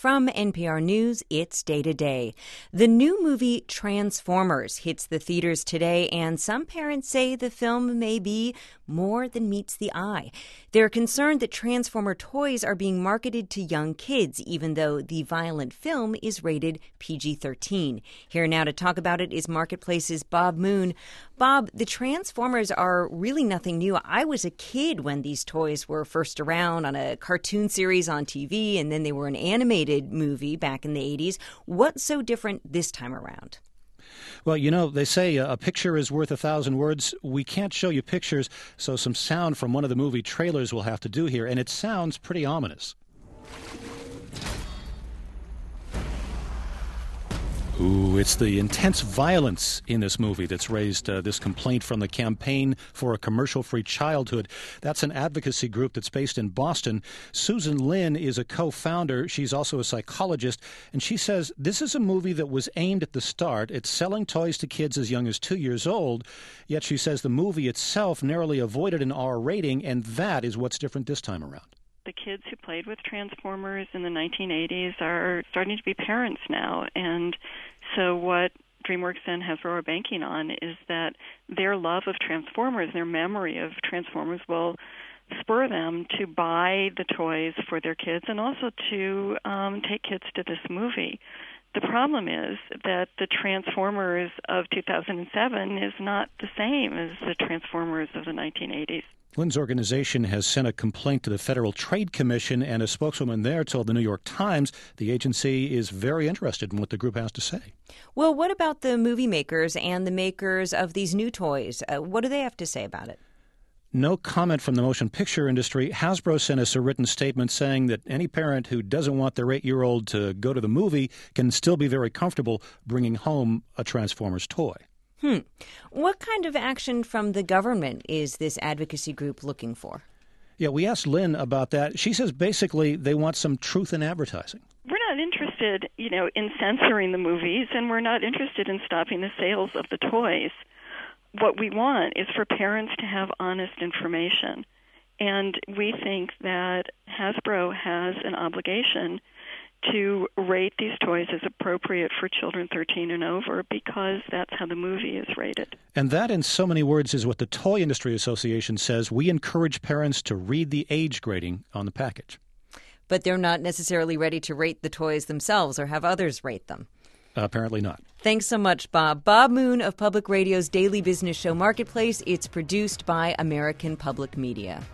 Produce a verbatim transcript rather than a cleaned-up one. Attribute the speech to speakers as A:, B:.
A: From N P R News, it's Day to Day. The new movie Transformers hits the theaters today, and some parents say the film may be more than meets the eye. They're concerned that Transformer toys are being marketed to young kids, even though the violent film is rated P G thirteen. Here now to talk about it is Marketplace's Bob Moon. Bob, the Transformers are really nothing new. I was a kid when these toys were first around on a cartoon series on T V, and then they were an animated movie back in the eighties. What's so different this time around?
B: Well, you know, they say a picture is worth a thousand words. We can't show you pictures, so some sound from one of the movie trailers we'll have to do here, and it sounds pretty ominous. Ooh, it's the intense violence in this movie that's raised uh, this complaint from the Campaign for a Commercial-Free Childhood. That's an advocacy group that's based in Boston. Susan Lin is a co-founder. She's also a psychologist, and she says this is a movie that was aimed at the start at selling toys to kids as young as two years old, yet she says the movie itself narrowly avoided an R rating, and that is what's different this time around.
C: The kids who played with Transformers in the nineteen eighties are starting to be parents now, and so what DreamWorks and Hasbro are banking on is that their love of Transformers, their memory of Transformers, will spur them to buy the toys for their kids and also to um, take kids to this movie. The problem is that the Transformers of two thousand seven is not the same as the Transformers of the nineteen eighties.
B: Lynn's organization has sent a complaint to the Federal Trade Commission, and a spokeswoman there told the New York Times the agency is very interested in what the group has to say.
A: Well, what about the movie makers and the makers of these new toys? Uh, what do they have to say about it?
B: No comment from the motion picture industry. Hasbro sent us a written statement saying that any parent who doesn't want their eight-year-old to go to the movie can still be very comfortable bringing home a Transformers toy.
A: Hmm. What kind of action from the government is this advocacy group looking for?
B: Yeah, we asked Lynn about that. She says basically they want some truth in advertising.
C: We're not interested, you know, in censoring the movies, and we're not interested in stopping the sales of the toys. What we want is for parents to have honest information. And we think that Hasbro has an obligation to rate these toys as appropriate for children thirteen and over because that's how the movie is rated.
B: And that, in so many words, is what the Toy Industry Association says. We encourage parents to read the age grading on the package.
A: But they're not necessarily ready to rate the toys themselves or have others rate them.
B: Uh, apparently not.
A: Thanks so much, Bob. Bob Moon of Public Radio's daily business show Marketplace. It's produced by American Public Media.